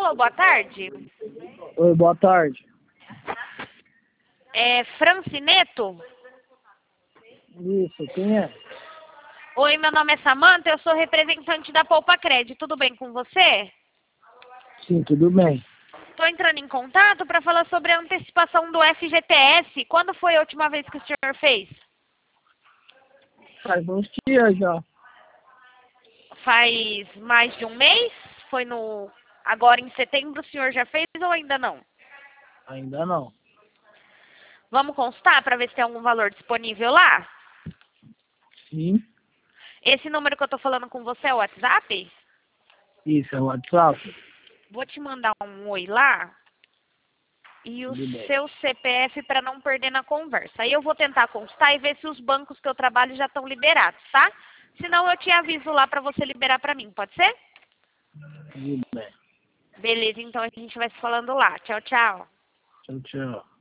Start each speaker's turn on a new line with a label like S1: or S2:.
S1: Alô, boa tarde.
S2: Oi, boa tarde.
S1: É Francineto?
S2: Isso, quem é?
S1: Oi, meu nome é Samanta, eu sou representante da Poupa Cred. Tudo bem com você?
S2: Sim, tudo bem.
S1: Estou entrando em contato para falar sobre a antecipação do FGTS. Quando foi a última vez que o senhor fez?
S2: Faz uns dias já.
S1: Faz mais de um mês? Foi agora em setembro, o senhor já fez ou ainda não?
S2: Ainda não.
S1: Vamos constar para ver se tem algum valor disponível lá?
S2: Sim,
S1: Esse número que eu estou falando com você é o WhatsApp?
S2: isso é o WhatsApp.
S1: Vou te mandar um oi lá e o
S2: Tudo bem.
S1: seu CPF para não perder na conversa. Aí eu vou tentar constar e ver se os bancos que eu trabalho já estão liberados, tá? Senão eu te aviso lá para você liberar para mim, pode ser?
S2: Tudo bem.
S1: Beleza, então a gente vai se falando lá. Tchau, tchau.
S2: Tchau, tchau.